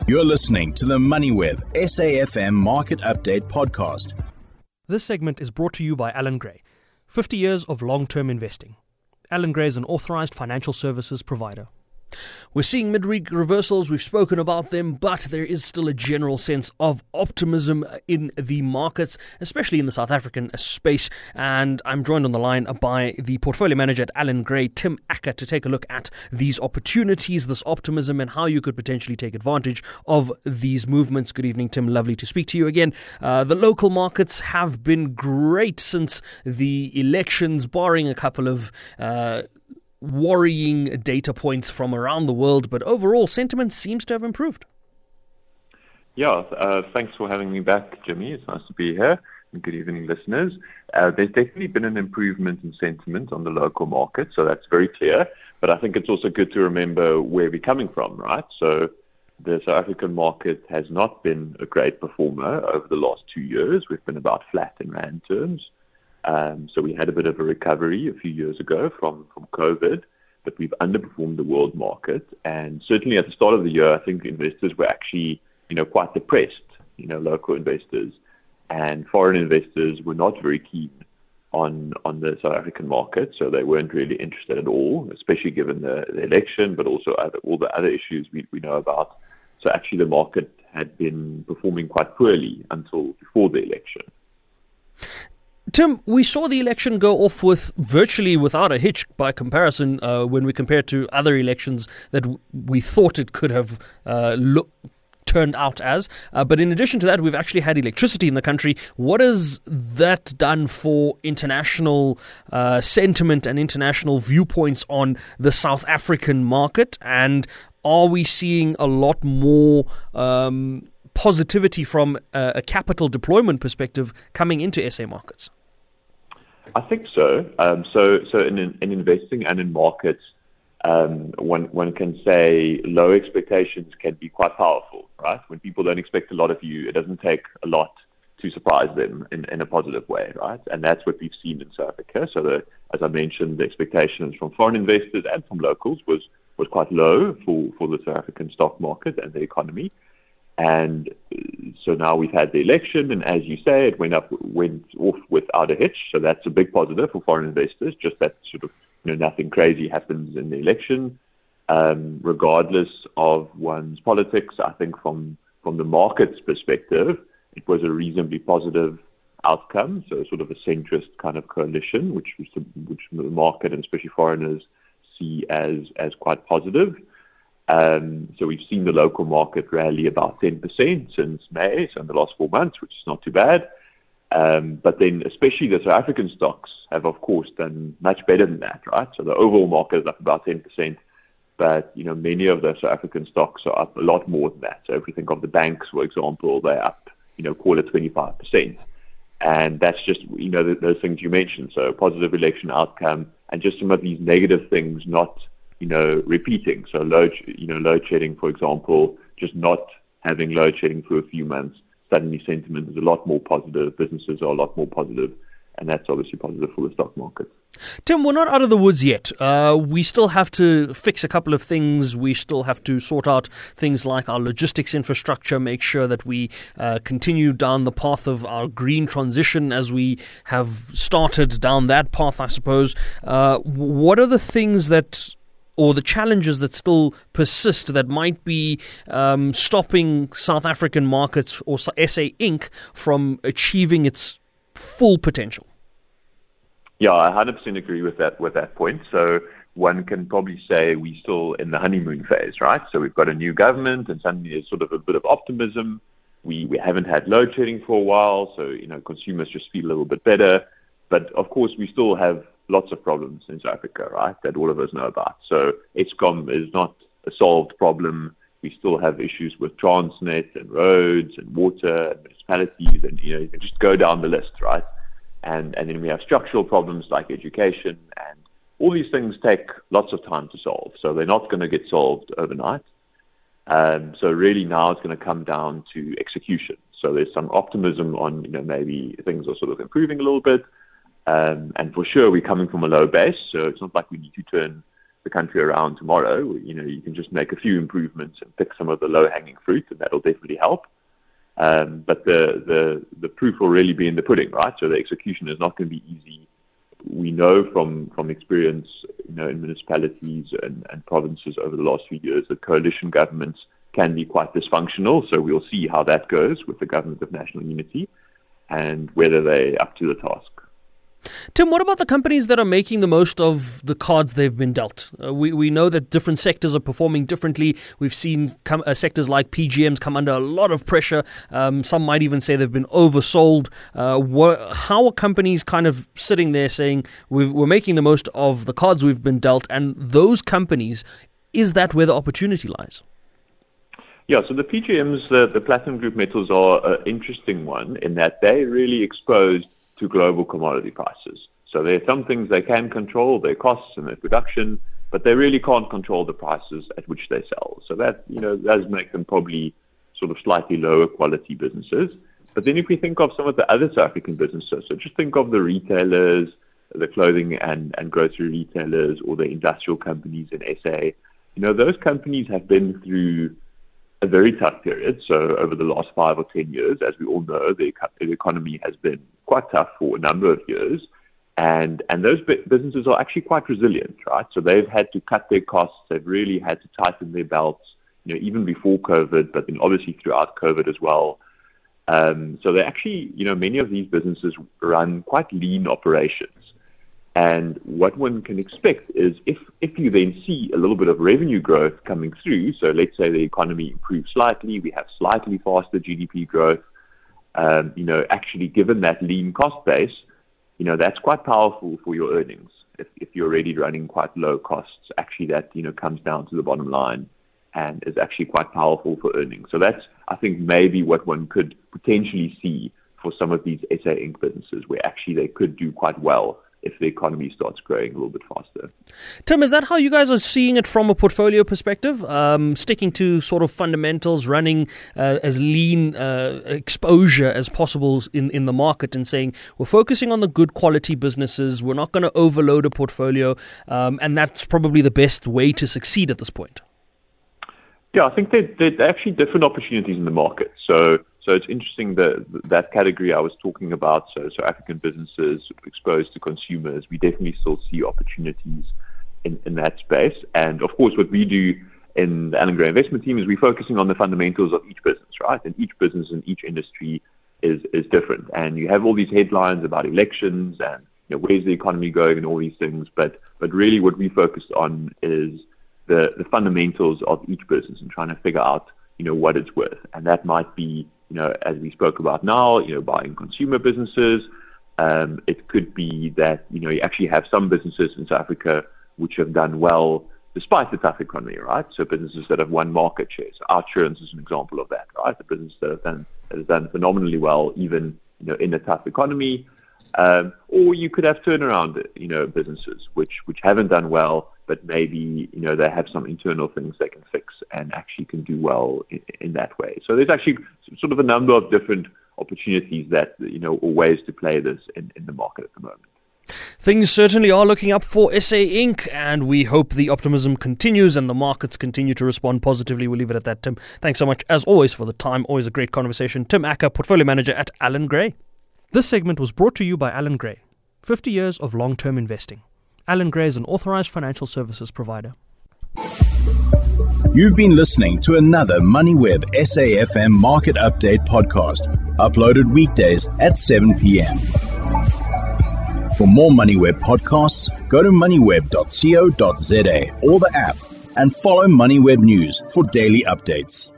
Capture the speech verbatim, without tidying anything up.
You're listening to the MoneyWeb S A F M Market Update podcast. This segment is brought to you by Allan Gray. fifty years of long-term investing. Allan Gray is an authorized financial services provider. We're seeing mid-week reversals. We've spoken about them, but there is still a general sense of optimism in the markets, especially in the South African space. And I'm joined on the line by the portfolio manager at Allan Gray, Tim Acker, to take a look at these opportunities, this optimism, and how you could potentially take advantage of these movements. Good evening, Tim. Lovely to speak to you again. Uh, the local markets have been great since the elections, barring a couple of Uh, worrying data points from around the world, but overall sentiment seems to have improved. Yeah, uh, thanks for having me back, Jimmy. It's nice to be here. And good evening, listeners. Uh, there's definitely been an improvement in sentiment on the local market, so that's very clear. But I think it's also good to remember where we're coming from, right? So the South African market has not been a great performer over the last two years. We've been about flat in rand terms. Um, so we had a bit of a recovery a few years ago from, from COVID, but we've underperformed the world market. And certainly at the start of the year, I think investors were actually, you know, quite depressed, you know, local investors, and foreign investors were not very keen on, on the South African market. So they weren't really interested at all, especially given the, the election, but also other, all the other issues we, we know about. So actually the market had been performing quite poorly until before the election. Tim, we saw the election go off with virtually without a hitch by comparison uh, when we compare to other elections that w- we thought it could have uh, look, turned out as. Uh, but in addition to that, we've actually had electricity in the country. What has that done for international uh, sentiment and international viewpoints on the South African market? And are we seeing a lot more um, positivity from a, a capital deployment perspective coming into S A markets? I think so. Um, so, so in, in investing and in markets, um, one one can say low expectations can be quite powerful, right? When people don't expect a lot of you, it doesn't take a lot to surprise them in, in a positive way, right? And that's what we've seen in South Africa. So, the, as I mentioned, the expectations from foreign investors and from locals was was quite low for, for the South African stock market and the economy. And so now we've had the election, and as you say, it went up, went off without a hitch. So that's a big positive for foreign investors. Just that sort of, you know, nothing crazy happens in the election, um, regardless of one's politics. I think from from the market's perspective, it was a reasonably positive outcome. So sort of a centrist kind of coalition, which was the, which the market and especially foreigners see as as quite positive. Um, so we've seen the local market rally about ten percent since May, so in the last four months, which is not too bad. Um, but then especially the South African stocks have, of course, done much better than that, right? So the overall market is up about ten percent, but, you know, many of the South African stocks are up a lot more than that. So if we think of the banks, for example, they're up, you know, call it twenty-five percent. And that's just, you know, the, those things you mentioned. So positive election outcome and just some of these negative things not you know, repeating. So load, you know, load shedding, for example, just not having load shedding for a few months, suddenly sentiment is a lot more positive. Businesses are a lot more positive, and that's obviously positive for the stock market. Tim, we're not out of the woods yet. Uh, we still have to fix a couple of things. We still have to sort out things like our logistics infrastructure, make sure that we uh, continue down the path of our green transition as we have started down that path, I suppose. Uh, what are the things that or the challenges that still persist that might be um, stopping South African markets or S A Incorporated from achieving its full potential? Yeah, I one hundred percent agree with that with that point. So one can probably say we're still in the honeymoon phase, right? So we've got a new government and suddenly there's sort of a bit of optimism. We we haven't had load shedding for a while, so, you know, consumers just feel a little bit better. But of course, we still have lots of problems in South Africa, right, that all of us know about. So Eskom is not a solved problem. We still have issues with Transnet and roads and water and municipalities, and, you know, you can just go down the list, right? And and then we have structural problems like education, and all these things take lots of time to solve. So they're not going to get solved overnight. Um, so really now it's going to come down to execution. So there's some optimism on, you know, maybe things are sort of improving a little bit. Um, and for sure, we're coming from a low base, so it's not like we need to turn the country around tomorrow. You know, you can just make a few improvements and pick some of the low-hanging fruit, and that'll definitely help. Um, but the, the the proof will really be in the pudding, right? So the execution is not going to be easy. We know from, from experience, you know, in municipalities and, and provinces over the last few years that coalition governments can be quite dysfunctional. So we'll see how that goes with the Government of National Unity and whether they're up to the task. Tim, what about the companies that are making the most of the cards they've been dealt? Uh, we we know that different sectors are performing differently. We've seen com- uh, sectors like P G Ms come under a lot of pressure. Um, some might even say they've been oversold. Uh, wh- how are companies kind of sitting there saying we've, we're making the most of the cards we've been dealt, and those companies, is that where the opportunity lies? Yeah, so the P G Ms, the, the platinum group metals, are an interesting one in that they're really exposed to global commodity prices. So there are some things they can control, their costs and their production, but they really can't control the prices at which they sell. So that, you know, does make them probably sort of slightly lower quality businesses. But then if we think of some of the other South African businesses, so just think of the retailers, the clothing and, and grocery retailers, or the industrial companies in S A, you know, those companies have been through a very tough period. So over the last five or ten years, as we all know, the, the economy has been quite tough for a number of years. And and those businesses are actually quite resilient, right? So they've had to cut their costs. They've really had to tighten their belts, you know, even before COVID, but then obviously throughout COVID as well. Um, so they actually, you know, many of these businesses run quite lean operations. And what one can expect is if, if you then see a little bit of revenue growth coming through, so let's say the economy improves slightly, we have slightly faster G D P growth, um, you know, actually given that lean cost base, you know, that's quite powerful for your earnings. If, if you're already running quite low costs, actually that, you know, comes down to the bottom line and is actually quite powerful for earnings. So that's, I think, maybe what one could potentially see for some of these S A Incorporated businesses, where actually they could do quite well if the economy starts growing a little bit faster. Tim, is that how you guys are seeing it from a portfolio perspective? Um, sticking to sort of fundamentals, running uh, as lean uh, exposure as possible in, in the market, and saying we're focusing on the good quality businesses, we're not going to overload a portfolio, um, and that's probably the best way to succeed at this point? Yeah, I think there, there are actually different opportunities in the market. So So it's interesting that that category I was talking about, so, so African businesses exposed to consumers, we definitely still see opportunities in, in that space. And of course, what we do in the Allan Gray investment team is we're focusing on the fundamentals of each business, right? And each business in each industry is, is different. And you have all these headlines about elections and, you know, where's the economy going and all these things. But but really what we focused on is the, the fundamentals of each business and trying to figure out, you know, what it's worth. And that might be, you know, as we spoke about now, you know, buying consumer businesses. Um, it could be that, you know, you actually have some businesses in South Africa which have done well despite the tough economy, right? So businesses that have won market shares. Outsurance is an example of that, right? The business that have done, that has done phenomenally well, even, you know, in a tough economy. Um, or you could have turnaround, you know, businesses which, which haven't done well, but maybe, you know, they have some internal things they can fix and actually can do well in, in that way. So there's actually sort of a number of different opportunities that, you know, or ways to play this in, in the market at the moment. Things certainly are looking up for S A Incorporated, and we hope the optimism continues and the markets continue to respond positively. We'll leave it at that, Tim. Thanks so much, as always, for the time. Always a great conversation. Tim Acker, Portfolio Manager at Allan Gray. This segment was brought to you by Allan Gray. fifty years of long-term investing. Allan Gray is an authorized financial services provider. You've been listening to another MoneyWeb S A F M Market Update podcast, uploaded weekdays at seven p.m. For more MoneyWeb podcasts, go to moneyweb dot co dot za or the app and follow MoneyWeb News for daily updates.